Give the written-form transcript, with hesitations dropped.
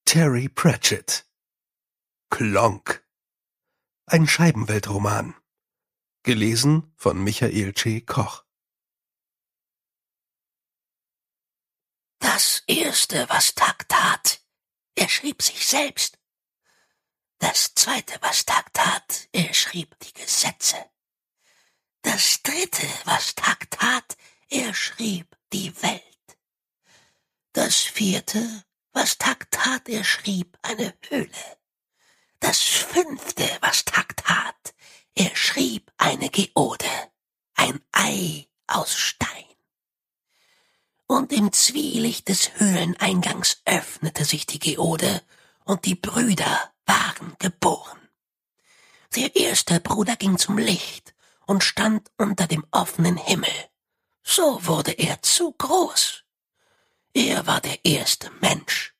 Terry Pratchett. Klonk. Ein Scheibenweltroman. Gelesen von Michael C. Koch. Das Erste, was Tuck tat, er schrieb sich selbst. Das Zweite, was Tuck tat, er schrieb die Gesetze. Das Dritte, was Tuck tat, er schrieb die Welt. Das Vierte, was Tuck tat, er schrieb eine Höhle. Das Fünfte, was Tuck tat, er schrieb eine Geode, ein Ei aus Stein. Und im Zwielicht des Höhleneingangs öffnete sich die Geode, und die Brüder waren geboren. Der erste Bruder ging zum Licht und stand unter dem offenen Himmel. So wurde er zu groß. Er war der erste Mensch.